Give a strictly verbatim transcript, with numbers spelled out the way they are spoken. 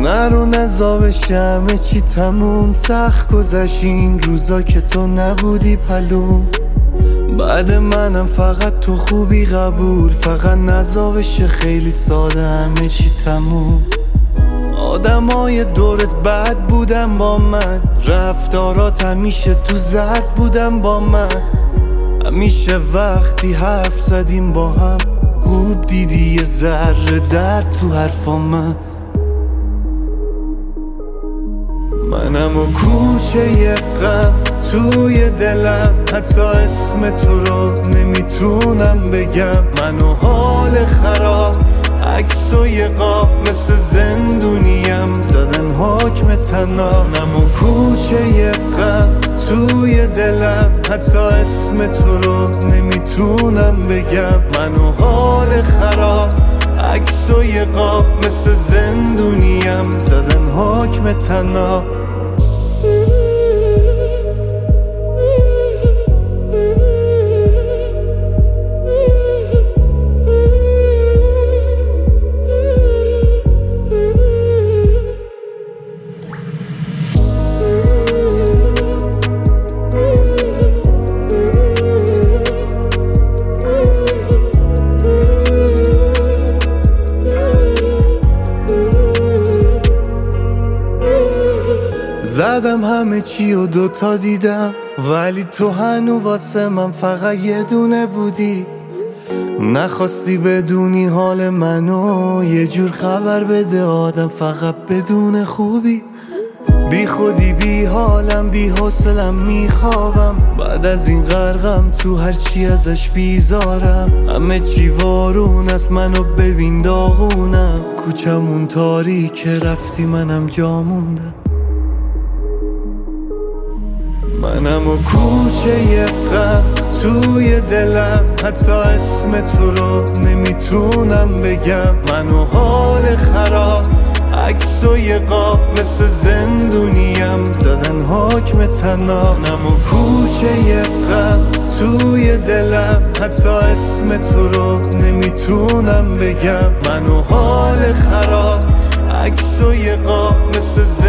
نرو نزا بشه همه چی تموم. سخت گذشت این روزا که تو نبودی پلوم. بعد منم فقط تو خوبی قبول. فقط نزا بشه خیلی ساده همه چی تموم. آدمای دورت بد بودن با من، رفتارات همیشه تو زرد بودن با من. همیشه وقتی حرف زدیم با هم خوب دیدی یه ذره درد تو حرفام هست. منم و کوچه غم توی دلم، حتی اسم تو رو نمیتونم بگم. من و حال خراب عکس و یه قاب مثل زندونیم دادن حکم تنها. منم و کوچه غم توی دلم، حتی اسم تو رو نمیتونم بگم. من و حال خراب عکس و یه قاب مثل زندونیم دادن حکم تنها. زدم همه چی و دوتا دیدم، ولی تو هنو واسه من فقط یه دونه بودی. نخواستی بدونی حال منو، یه جور خبر بده آدم فقط بدون خوبی. بی خودی بی حالم بی حوصلم میخوابم، بعد از این غرقم تو هرچی ازش بیزارم. همه چی وارون است منو ببین داغونم، کوچمون تاریکه رفتی منم جا موندم. منم و کوچه غم توی دلم، حتی اسم تو رو نمیتونم بگم. من و حال خراب عکس و یه قاب مثل زندونیم دادن حکم تنها. منم و کوچه غم توی دلم، حتی اسم تو رو نمیتونم بگم. من و حال خراب عکس و یه قاب مثل